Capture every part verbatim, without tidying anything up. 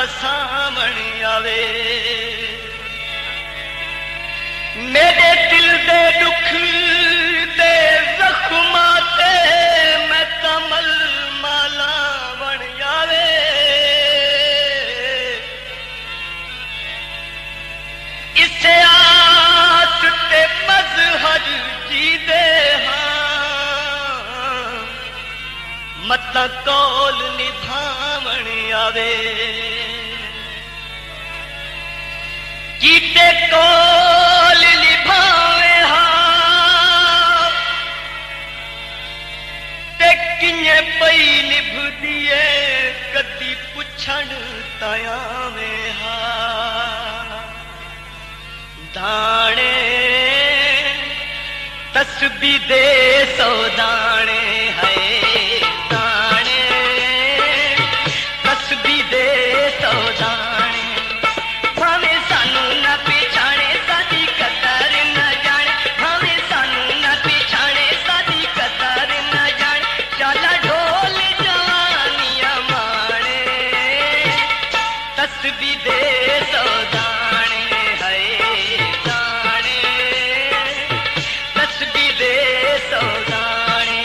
सावण आवे। मेरे दिल दे दुख दे जख्मा ते मैं कमल माला बन आवे। इसे आस ते मजहर जी दे हाँ मत कौल निभावण आवे। कीते कौल निभावे हाँ ते किए पई निभदी है कदी पुछण ताया में हाँ। दाणे तस्बी दे सौ दाणे है दाणे तस्बी दे सौ दाणे भावे सानू न पिछाणे साडी कदर न जाने भावे सानू न पिछाणे साडी कदर न जाने चाला ढोल जवानियां माणे तस्बी दे सौ दाणे है दाणे तस्बी दे सौ दाणे।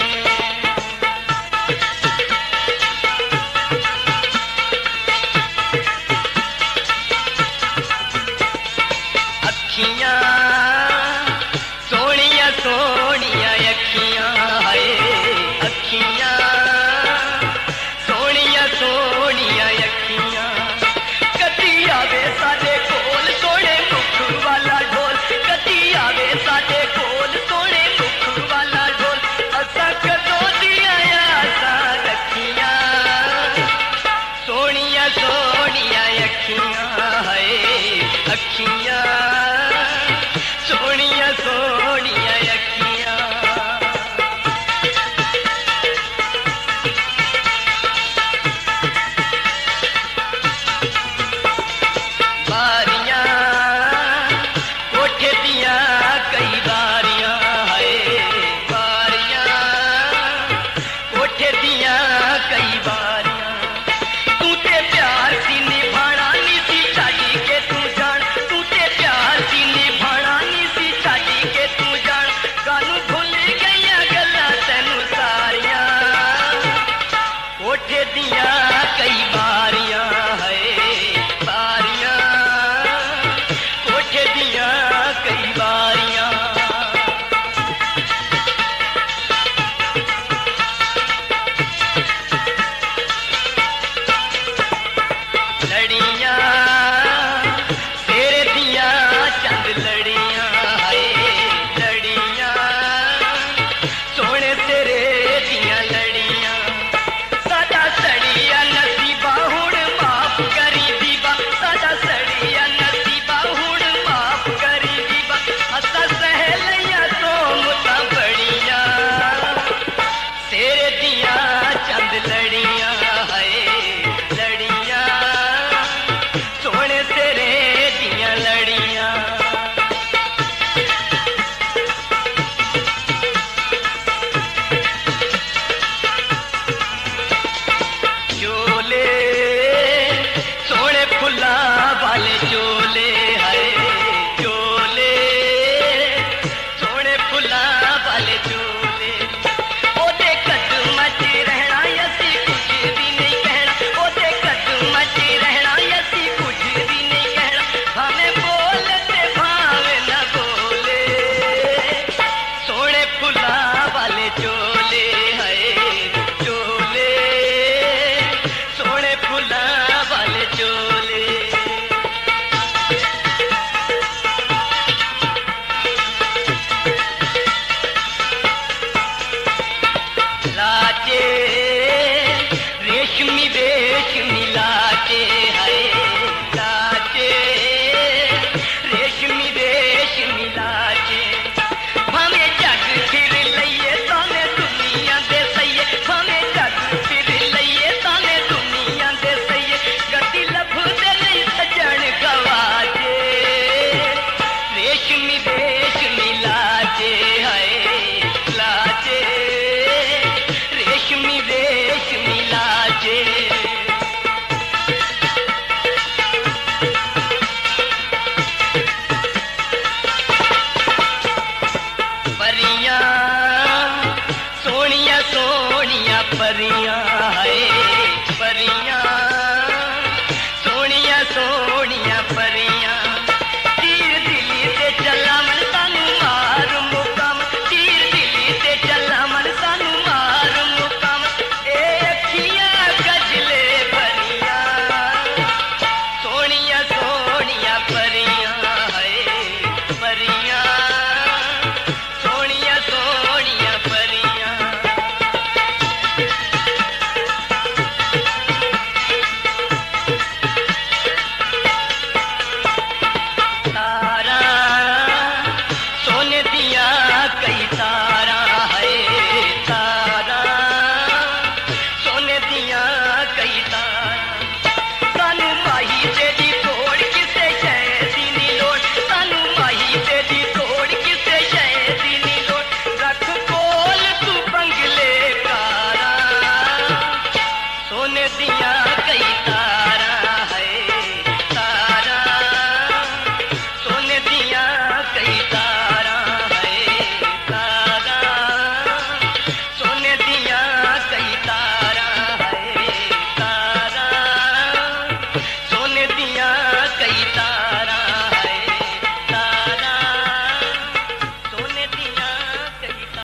अखियां सोनिया सोनिया अखियां है अखियां सोनिया सोनिया अखियां कदी आवे साडे कोल सोने मुख वाला ढोल कदी आवे साडे कोल सोने मुख वाला ढोल असा कदों दिया आसा रखियां सोनिया सोनिया अखियां है अखियां सोनिया सोनिया अखियां। बारियां कोठे दियां कई बारियां है बारियां कोठे दियां कई बारियां तू ते प्यार सी निभाना नी सी छाड़ी के तू जान तू ते प्यार सी निभाना नी सी छाड़ी के तू जान कानू भूल गईयां गल्लां तैनू सारियां कोठे दियां कई बारियां है बारियां कोठे दियां कई बारियां। लड़ियां तेरे दियां चंद लड़ियां है लड़ियां सोने तेरे दियां लड़ियां साडा सड़िया नसीबा हुण माफ करी दीबा साडा सड़िया नसीबा हुण माफ करी दीबा असा सह लइया तो मुता बड़ियां तेरे दियां चंद लड़ियां है लड़ियां सोने तेरे दियां लड़ियां। चोले सोने फुल्ला वाले चोले है चोले सोने फुल्ला वाले चोले ओदे कदम च रहना असी कुछ भी नहीं कहना ओदे कदम च रहना असी कुछ भी नहीं कहना भावे बोल ते भावे न बोले सोने फुल्ला वाले चोले है चोले सोने फुल्ला वाले चोले। लाचे रेशमी रेशमी लाचे है लाचे रेशमी रेशमी लाचे भावे जग फिर लइए सामे तू कोठे दिया कई